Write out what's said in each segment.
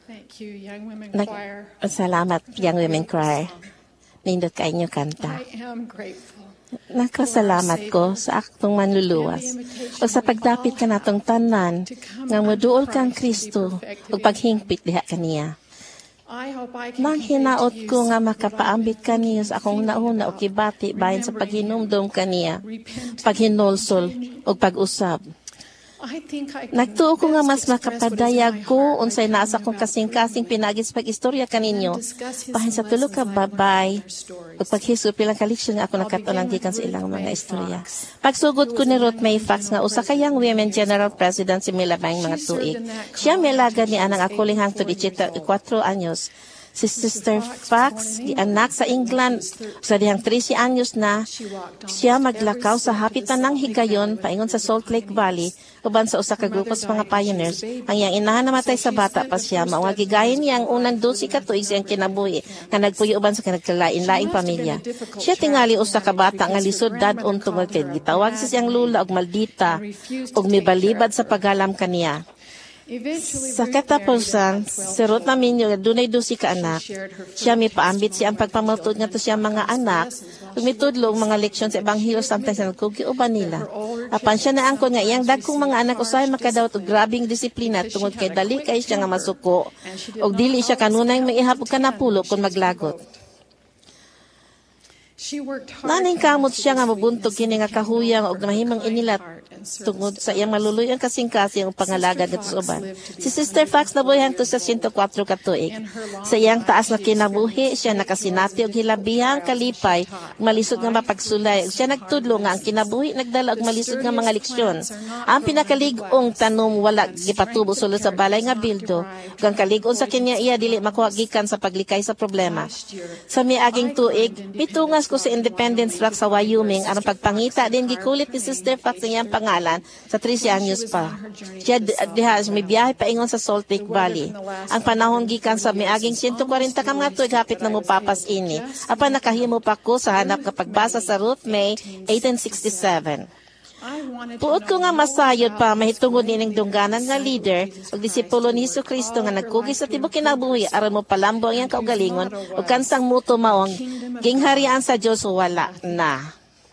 Thank you, Young Women Choir. Salamat, Young Women Choir. Nindot ka inyo kanta. I am grateful. Nakasalamat ko sa aktong manluluwas o sa pagdapit ka natong tanan nga moduol kang Kristo o paghingpit diha kaniya. Nang hinaot ko nga makapaambit kaniya sa akong nauna o kibati bahin sa paghinumdom kaniya, paghinolsol o pag-usab. Nagtuo ko nga mas makapadayag ko unsay nasa kong kasing-kasing pinagis pag-istorya kaninyo bahin sa tulo ka babay o paghiso pilang kaliksyon nga ako nakatunan gikan sa ilang mga istorya. Pagsugod ko ni Ruth May Fox nga usa ka Young Women General President si Milabang mga tuig. Siya milaga ni anang akuling hangtod 4 anyos. Si Sister Fox, anak sa England, sa dihang 13 anyos na, siya maglakaw sa hapitan ng higayon paingon sa Salt Lake Valley, uban sa usa ka grupo sa mga pioneers. Ang iyang inahan namatay sa bata pa siya, mawagigayin niya ang unang 12 ka tuig siyang kinabuhi, nga nagpuyo uban sa kanagkalain-laing pamilya. Siya tingali usa ka bata nga lisod dadon tungod kay gitawag sa siyang lula og maldita, og mibalibad sa pagalam kaniya. Sa katapusan, si Ruth namin yung dunay 12 ka anak. Siya mipaambit siya ang pagpamaltod nga to siya mga anak ug mitudlo mga leksyon sa Ebanghelyo samtang sa nagkugiuban nila. Apan siya naangkon nga iyang dagkong mga anak usahay makadawat og grabing disiplina tungod kay dali kay siya nga masuko ug dili siya kanunay maihap og kanapulo kon maglagot. Naning kamot siya nga mabuntog kini nga kahuyang og mahimong inilat tungod sa iyang maluluyang kasing-kasing ang pangalagad ngadto sa uban. Si Sister Fox nabuhi hangtod sa 104 ka tuig. Sa iyang taas na kinabuhi, siya nakasinati og hilabihang kalipay, malisod nga mapagsulay. Siya nagtudlo nga ang kinabuhi nagdala og malisod nga mga leksyon. Ang pinakalig-ong tanom wala gipatubo sulod sa balay nga bildo. Ug ang kalig-on sa kanya iya dili makuha gikan sa paglikay sa problema. Sa miaging tuig, mitungas ko sa Independence Rock sa Wyoming aron pagpangita din gikulit ni Sister Fox ang iyang pangalan sa 13 anyos pa. Siya diha may biyahe paingon sa Salt Lake Valley. Ang panahon gikan sa miaging 140 ka mga tuig hapit na mopapas ini. Apan nakahimo pa ko sa hanap nga pagbasa sa Ruth May 1867. Puot ko nga masayod pa mahitungod nining dungganan nga leader ug disipulo ni Jesucristo nga nagkugi sa tibuok kinabuhi aron mo palambo ang iyang kaugalingon ug kansang muto mao ang gingharian sa Dios wala na.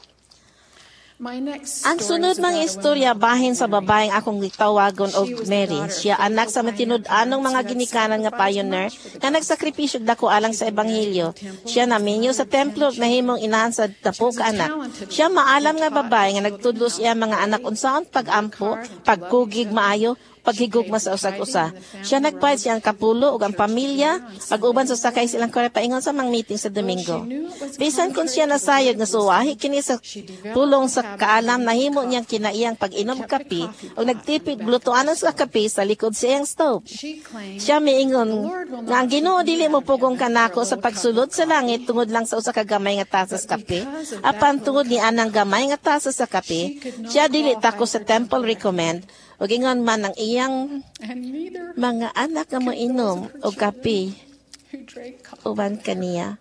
Ang sunod mga istorya bahin sa babaeng akong gitawagon og Mary. Siya anak sa matinud-anong mga ginikanan nga pioneer nga nagsakripisyo dako alang sa Ebanghelyo. Siya naminyo sa templo ug nahimong inahan sa 10 ka anak. Siya maalam nga babae nga nagtudlo siya mga anak unsaon pag-ampo, pagkugig maayo, paghigugma sa usag-usa. Siya nagpahid siyang kapulo ug ang pamilya pag-uban sa sakay silang kore paingon sa mga meeting sa Domingo. Bisan kung siya nasayod nga suwahi kini sa pulong sa kaalam nahimo niyang kinaiyang pag-inom kape ug nagtipid glutuanan sa kape sa likod sa iyang stove. Siya miingon nga ang Ginoo dili mo pugong kanako sa pagsulod sa langit tungod lang sa usa ka gamay nga tasas kape. Apan tungod ni anang gamay nga tasas sa kape, siya dili tako sa temple recommend ug ingon man ang iyang mga anak nga moinom og kape uban kaniya.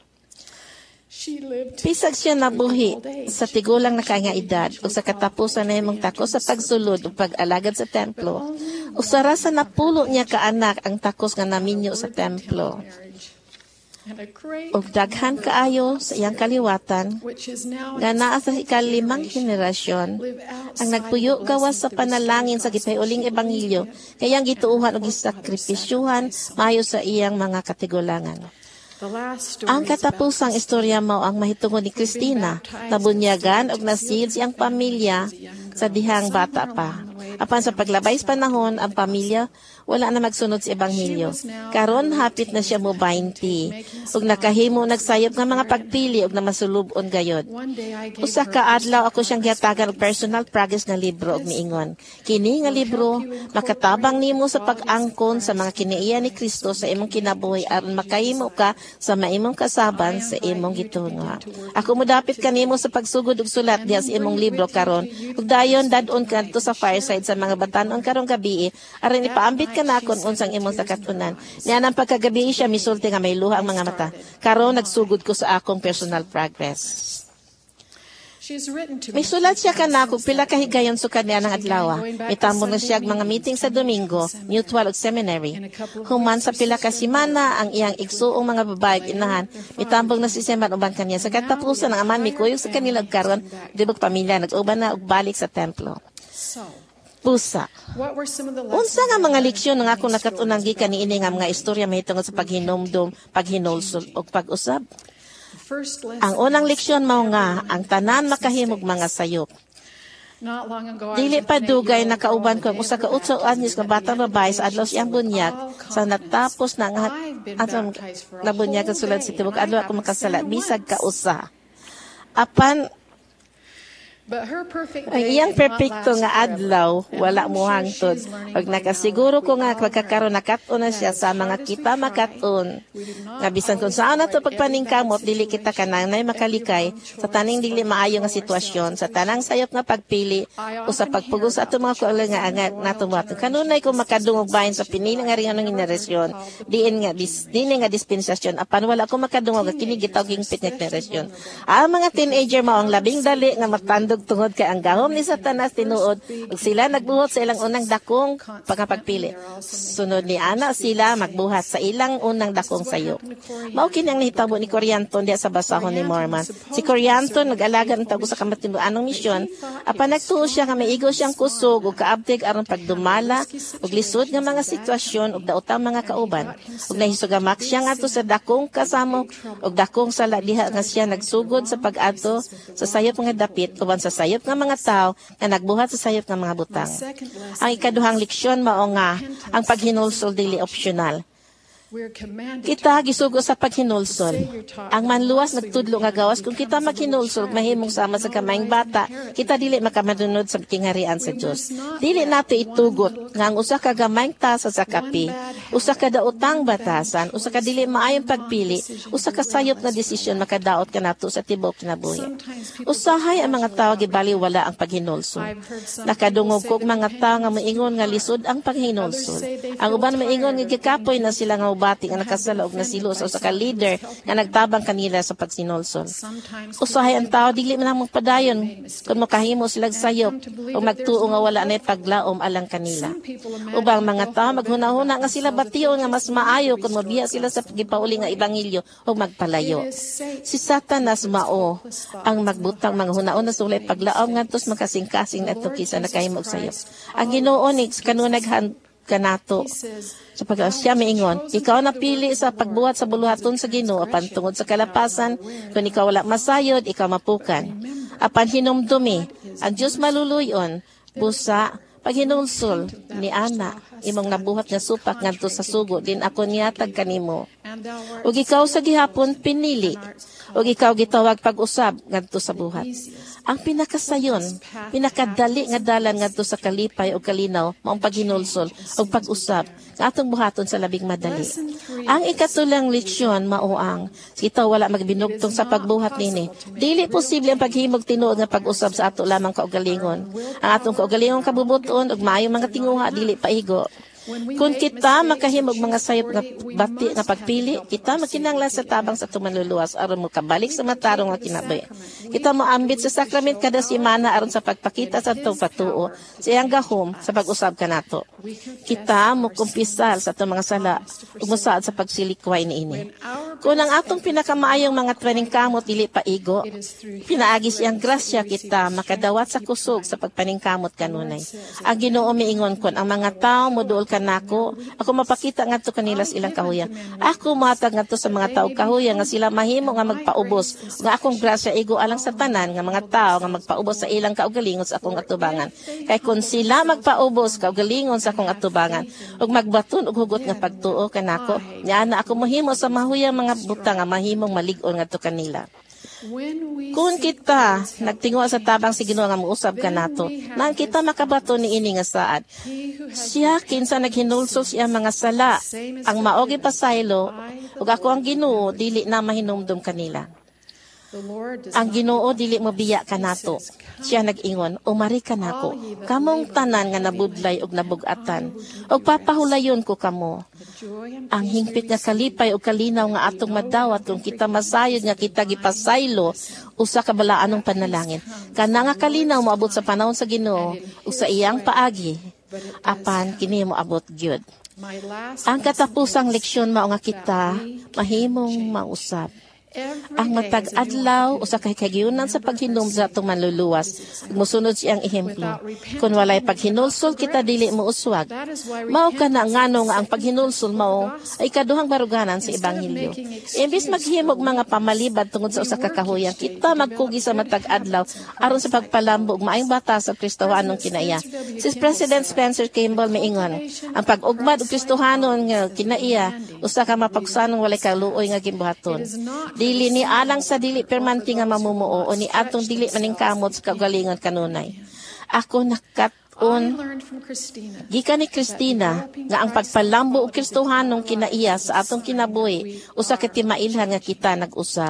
Bisag siya nabuhi sa tigulang na kaya edad o sa katapusan na himong takos sa pagsulod o pag-alagad sa templo. Usara sa napulo niya ka anak ang takos nga naminyo sa templo. Og daghan kaayo sa iyang kaliwatan nga naa sa ikalimang henerasyon ang nagpuyo gawas sa panalangin sa gipayuling ebanghelyo kayang gituuhan og gisakripisyuhan maayo sa iyang mga katigulangan. Ang katapusang istorya mao ang mahitungod ni Christina, nabunyagan og nasiyod siyang pamilya sa dihang bata pa. Apan sa paglabay sa panahon, ang pamilya wala na magsunod sa ebanghelyo. Karon hapit na siya mo 20 ug nakahimo nagsayop nga mga pagpili ug namasulubon gayod. Usa ka adlaw ako siyang gihatagan og personal progress nga libro ug miingon, kini nga libro makatabang nimo sa pag-angkon sa mga kinaiya ni Kristo sa imong kinabuhi aron makahimo ka sa maimong kasaban sa imong gitunga. Ako modapit kanimo sa pagsugod og sulat diha sa imong libro karon ug dayon dadon kadto sa fireside sa mga batan-on karong gabi aron ipaambit kanakon unsang imong sakatunan. Niya nang pagkagabi siya misulti nga may luha ang mga mata. Karon nagsugod ko sa akong personal progress. May sulat siya kanako pila ka higayon sa kanya ng adlaw. Mitambong na siya mga meeting sa Domingo, mutual ug seminary. Human sa pila ka semana ang iyang igsuong mga babae ug inahan, mitambong na si Seman uban kaniya. Sa katapusan ng aman mikuyog sa kanila ug karon dibog pamilya nag-uban na ug balik sa templo. Pusa. Unsa nga mga leksyon nga akong nakatunang gikan niini nga mga istorya mahitungod sa paghinomdom, paghinulsol ug pag-usab? Ang unang leksyon mao nga ang tanan makahimog mga sayop. Dili pa dugay nakauban ko ang usa ka 8 anyos nga batang babae sa adlaw siyang bunyag sa natapos na nga atong nabunyag sulod sa tibok adlaw ako makasala bisag ka usa. Apan ang iyang perpekto nga adlaw, wala mo hangtod. Pag nakasiguro ko nga pagkakaroon nakat-on na siya sa mga kita makat-on. Nga bisan kung saan na ito pagpaningkamot, dili kita kananay makalikay sa taning dili maayo nga sitwasyon, sa tanang sayop nga pagpili, o sa pagpugos sa ito mga kuala nga angat natumato. Kanunay ko makadungog bahin sa pinili nga rin ng generasyon, diin nga dispensasyon, apan wala ko makadungog nga kinigitaw hingpit nga generasyon. Ang mga teenager mao ang labing dali nga matandog tungod kay ang gahom ni Satanas tinuod ug sila nagbuhat sa ilang unang dakong pagpili. Sunod ni ana sila magbuhat sa ilang unang dakong sayo. Mao kini ang nahitabo ni Corianton diha sa basahon ni Mormon. Si Corianton nag-alaga ng tago sa kamatinuanong misyon, apan nagtuo siya nga maigo siyang kusog ug kaabtig aron pagdumala ug lisod nga mga sitwasyon ug daotang mga kauban. Ug nahisugamak siya ngadto sa dakong kasamok ug dakong sala diha nga siya nagsugod sa pag-adto sa sayop nga dapit uban sa sayop nga mga tao na nagbuhat sa sayop nga mga butang. Ang ikaduhang leksyon mao nga ang paghinulsol dili optional. Kita gisugo sa paghinulsol. Ang manluwas nagtudlo nga gawas kung kita maghinulsol mahimong sama sa kamayng bata, kita dili makamadunod sa kingharian sa Dios. Dili nato itugot nga ang usa ka gamayng tasa sa kape, usa ka daotang batasan, usa ka dili maayong pagpili, usa ka sayop na desisyon makadaot kanato sa tibuok kinabuhi. Usahay ang mga tao gibaliwala ang paghinulsol. Nakadungog kog mga tao nga moingon nga lisod ang paghinulsol. Ang uban moingon nga gikapoy na sila nga bati nga nakasala og nasilo sa usa ka leader nga nagtabang kanila sa pagsinolsol. Usahay ang tao dili man magpadayon kung makahimo sila sayop o magtuo nga wala nay paglaom alang kanila. Ubang mga tao maghunahuna nga sila bation nga mas maayo kung mabiya sila sa gipauli nga ebanghelyo o magpalayo. Si Satanas mao ang magbutang mga hunaon na sulay paglaom ngadtos makasing-kasing nato kisa nakahimo og sayop. Ang Ginoo ni kanunay kanato sa siya maingon, ikaw napili sa pagbuhat sa buluhaton sa Ginoo apan tungod sa kalapasan, kung ikaw wala masayod, ikaw mapukan. Apan hinumdumi, ang Diyos maluluyon, busa, paghinulsol ni ana, imong nabuhat nga supak ngadto sa sugo, din ako niyatag kanimo. Ug ikaw sa gihapon pinili, ug ikaw gitawag pag-usab ngadto sa buhat. Ang pinakasayon, pinakadali nga dalan ngadto sa kalipay o kalinaw, maong paghinulsol o pag-usab, nga atong buhaton sa labing madali. Ang ikatulang leksyon mao ang kita wala magbinugtong sa pagbuhat nini. Dili posible ang paghimog tinuod nga pag-usab sa ato lamang kaugalingon. Ang atong kaugalingon kabubuton ug maayong mga tinguha dili paigo. Kung kita makahimog mga sayop nga bati nga pagpili, kita makinanglan sa tabang sa tumanluluwas aron mo kabalik sa matarong nga kinabuhi. Kita mo ambit sa sakrament kada semana aron sa pagpakita sa atong patuo sa iyang gahom sa pag-usab kanato. Kita mo kumpisal sa atong mga sala ug mosaad sa pagsilikway niini. Kung ang atong pinakamaayong mga paningkamot dili paigo, pinaagi siyang grasya kita makadawat sa kusog sa pagpaningkamot kanunay. Ang Ginoo miingon kon ang mga tawo moduol nako, ako mapakita ngadto kanila sa ilang kahuyan. Ako matag ngadto sa mga tawo kahuyan nga sila mahimo nga magpaubos nga akong grasya igo alang sa tanan nga mga tawo nga magpaubos sa ilang kaugalingon sa akong atubangan. Kay kun sila magpaubos kaugalingon sa akong atubangan ug magbaton og hugot nga pagtuo kanako, nya na ako mahimo sa mahuyang mga butang nga mahimong malig-on ngadto kanila. Kung kita nagtingwa sa tabang si Ginoo nga mousab kanato, nang kita makabato ni ini nga saad. Siya kinsa naghinulsol siya mga sala, ang maogi pasaylo, ug ako ang Ginoo dili na mahinumdum kanila. Ang Ginoo dili mo biya kanato. Siya nag-ingon, umari ka nako. Kamong tanan nga nabudlay og nabugatan. Og papahulayon ko kamo. Ang hingpit nga kalipay o kalinaw nga atong madawat kung kita masayod nga kita gipasaylo usa ka balaanong panalangin. Kana nga kalinaw moabot sa panahon sa Ginoo ug sa iyang paagi. Apan kini moabot gyud. Ang katapusang leksyon mao nga kita mahimong mausab. Ang matag-adlaw usa kay kagiyunan sa paghinom sa atong manluluwas musunod siyang ehemplo. Kung walay paghinulsol kita dili mo uswag. Mao kana ngano nga ang paghinulsol mao ay kaduhang baruganan sa ebanghelyo. Imbis maghimog mga pamalibad tungod sa usa ka kahuyan, kita magkugi sa matag-adlaw aron sa pagpalambo og maayong batas sa Kristohanong kinaiya. Si President Spencer Kimball miingon, ang pag-ugmad og Kristohanon nga kinaiya usa ka mapagsanong walay kaluoy nga gimbuhaton. Dili ni alang sa dili permanente nga mamumuo o ni atong dili maningkamot sa kagalingon kanunay. Ako nakaton gikan ni Christina nga ang pagpalambo og Kristohanong kinaiya sa atong kinabuhi usa ka timailhan nga kita nag-usab.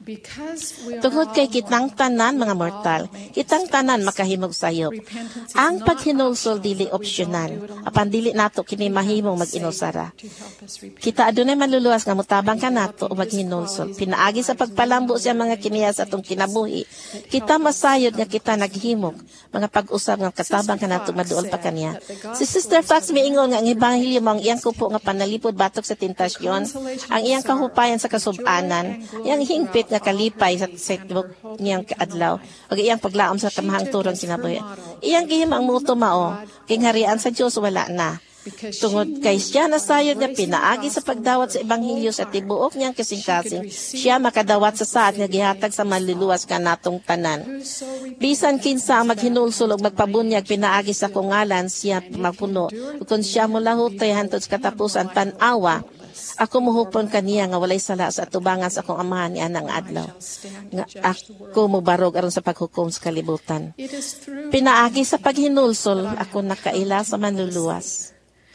Tungod kay kitang tanan mga mortal, kitang tanan makahimog sayop. Ang paghinulsol dili opsyonal, apan dili nato kini mahimong mag-inusara. Kita adunay manluluwas nga mutabang ka nato o maghinulsol. Pinaagi sa pagpalambo sa mga kiniya sa atong kinabuhi. Kita masayod nga kita naghimog, mga pag-usab nga katabang ka nato maduol pa kaniya. Si Sister Fox miingon nga ang ebanghelyo mo ang iyang kupo nga panalipod batok sa tentasyon, ang iyang kahupayan sa kasub-anan, iyang hingpit nga kalipay sa setbok niyang kaadlaw ug iyang paglaom sa kamahang turong kinabuhi. Iyang gihim ang muto mao kay harian sa Dios wala na. Tungod kay siya nasayod nga pinaagi sa pagdawat sa ebanghelyo sa tibuok niyang kasing-kasing, siya makadawat sa saad nga gihatag sa manluluwas kanatong tanan. Bisan kinsa ang maghinulsol ug magpabunyag pinaagi sa kungalan, siya mapuno. Ug kun siya molahutay hantod sa katapusan tan-awa, ako muhupon kaniya nga walay sala sa atubangan sa akong amahan ni anang adlaw. Nga ako mubarog aron sa paghukom sa kalibutan. Pinaagi sa paghinulsol ako nakaila sa manluluwas.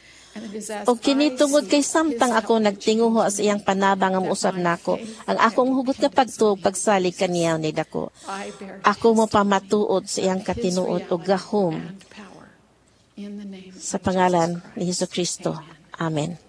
O kinitungod kay samtang ako nagtinguho sa iyang panabang nga muusab nako, ang akong hugot nga pagtuog pagsalig kaniya ni dako. Ako mo pamatuod sa iyang katinuod o gahom sa pangalan ni Hesukristo. Amen.